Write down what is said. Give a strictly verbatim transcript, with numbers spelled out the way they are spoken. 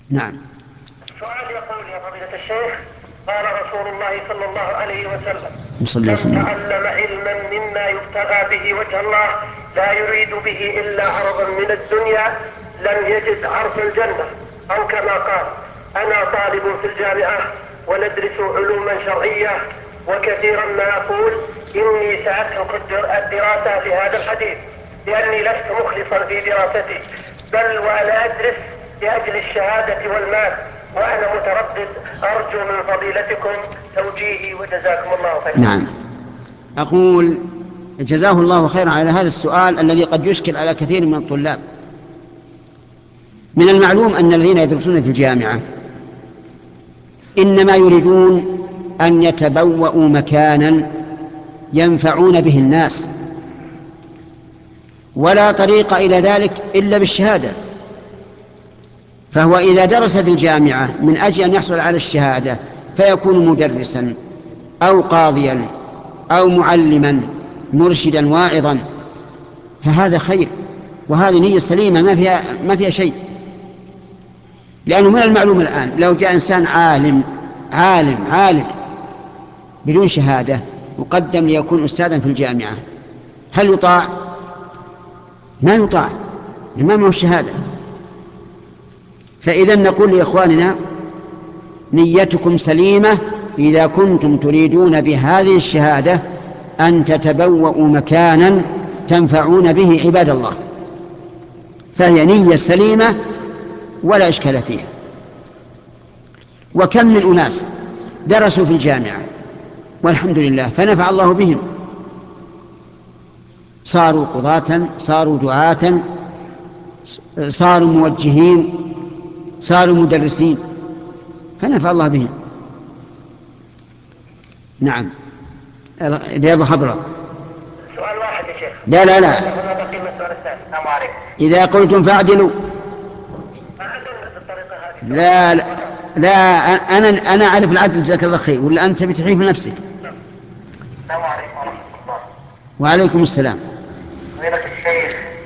نعم. السؤال يقول: يا فضيلة الشيخ، قال رسول الله صلى الله عليه وسلم: صلى من الله عليه وسلم. تعلم علما مما يبتغى به وجه الله لا يريد به إلا عرضا من الدنيا لم يجد عرض الجنة، أو كما قال. أنا طالب في الجامعة وندرس علوما شرعية، وكثيرا ما أقول إني سأترك الدراسة لهذا الحديث لأني لست مخلصا في دراستي، بل وأنا أدرس لأجل الشهادة والمال، وأنا متردد. أرجو من فضيلتكم توجيهي وجزاكم الله خيرا. نعم. أقول جزاه الله خيرا على هذا السؤال الذي قد يشكل على كثير من الطلاب. من المعلوم أن الذين يدرسون في الجامعة إنما يريدون أن يتبوأوا مكانا ينفعون به الناس، ولا طريق إلى ذلك إلا بالشهادة. فهو إذا درس في الجامعة من أجل أن يحصل على الشهادة فيكون مدرسا أو قاضيا أو معلما مرشدا واعظا، فهذا خير، وهذه نية سليمة ما فيها, ما فيها شيء. لأنه من المعلوم الآن لو جاء إنسان عالم عالم عالم بدون شهادة وقدم ليكون أستاذا في الجامعة، هل يطاع؟ ما يطاع، ما معه الشهادة. فإذا نقول لإخواننا: نيتكم سليمة إذا كنتم تريدون بهذه الشهادة أن تتبوأوا مكانا تنفعون به عباد الله، فهي نية سليمة ولا إشكال فيها. وكم من أناس درسوا في الجامعة والحمد لله فنفع الله بهم، صاروا قضاة، صاروا دعاة، صاروا موجهين، صاروا مدرسين، فنفع الله بهم. نعم. رياض خضراء. سؤال واحد يا شيخ. لا لا لا إذا قلتم فاعدلوا. لا لا, لا أنا أنا أعرف العدل جزاك الله خير، ولا أنت بتحيف نفسك. السلام عليكم ورحمة الله. وعليكم السلام.